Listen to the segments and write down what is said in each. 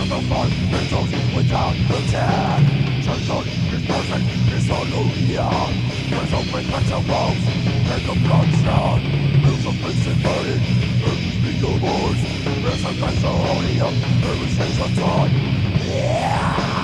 the fight results without attack. Churchill is perfect, is hallelujah. There's open metal walls, and the bloodshed. There's a place inverted, unspeakables. There's a pandemonium, every change of time. Yeah!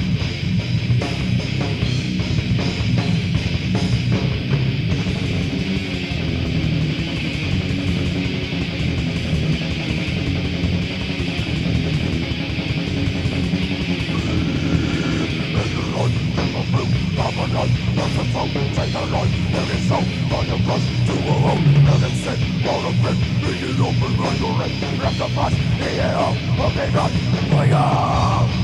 Take the light, and it's so on the brush to a hole, and then sit all of it, being open by your leg, wrap the past, the air, okay, run, fire!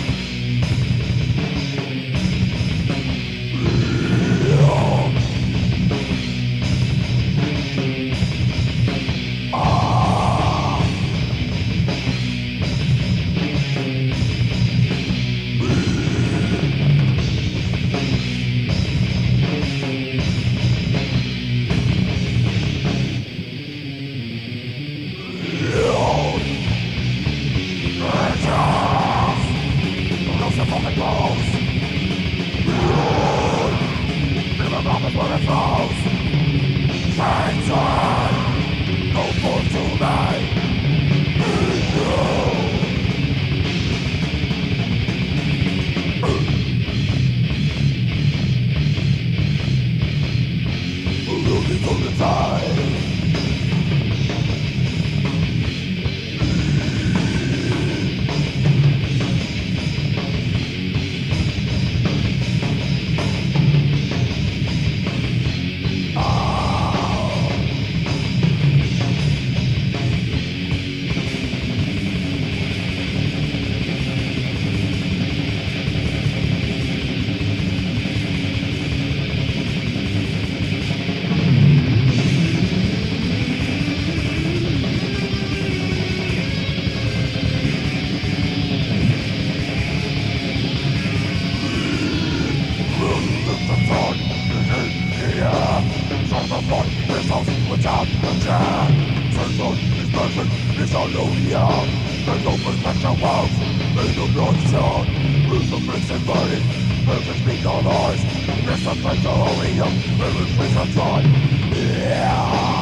Without attack, Churchill is perfect, it's hallelujah. There's open metal walls, in the bloodshed. Crucifix inverted, perfect speak on ours. It's a pandemonium, every place of time. Yeah!